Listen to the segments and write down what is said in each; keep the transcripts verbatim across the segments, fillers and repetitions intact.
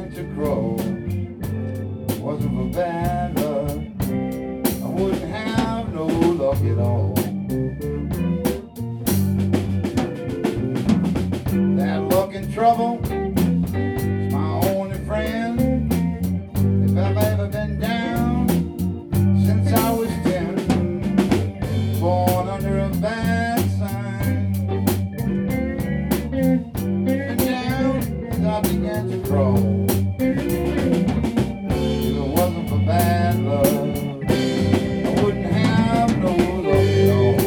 began to grow. Wasn't for bad luck, I wouldn't have no luck at all. That luck and trouble is my only friend. If I've ever been down since I was ten, born under a bad sign, and down since I began to grow. If it wasn't for bad luck, I wouldn't have no luck at all.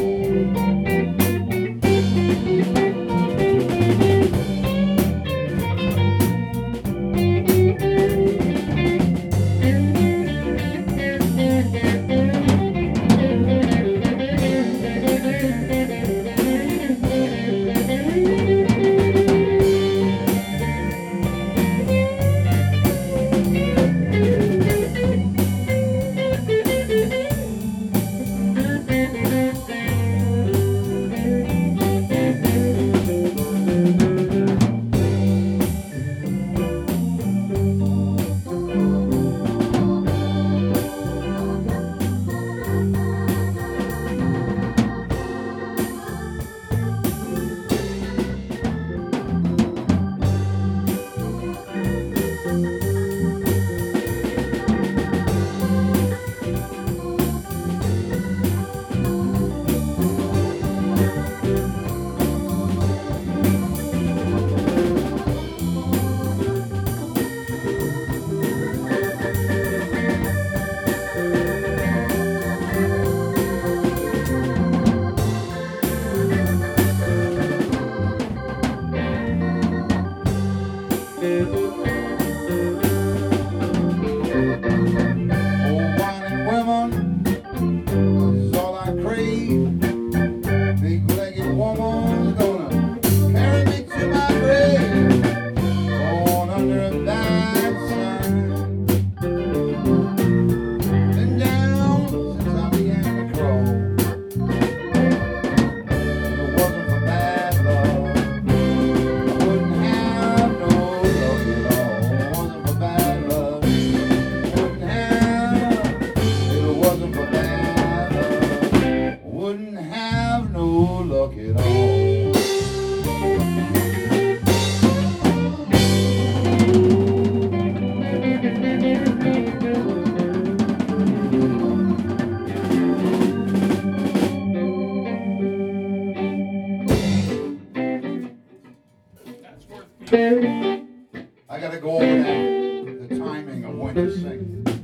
Luck at all. I gotta go over that, the timing of when to sing.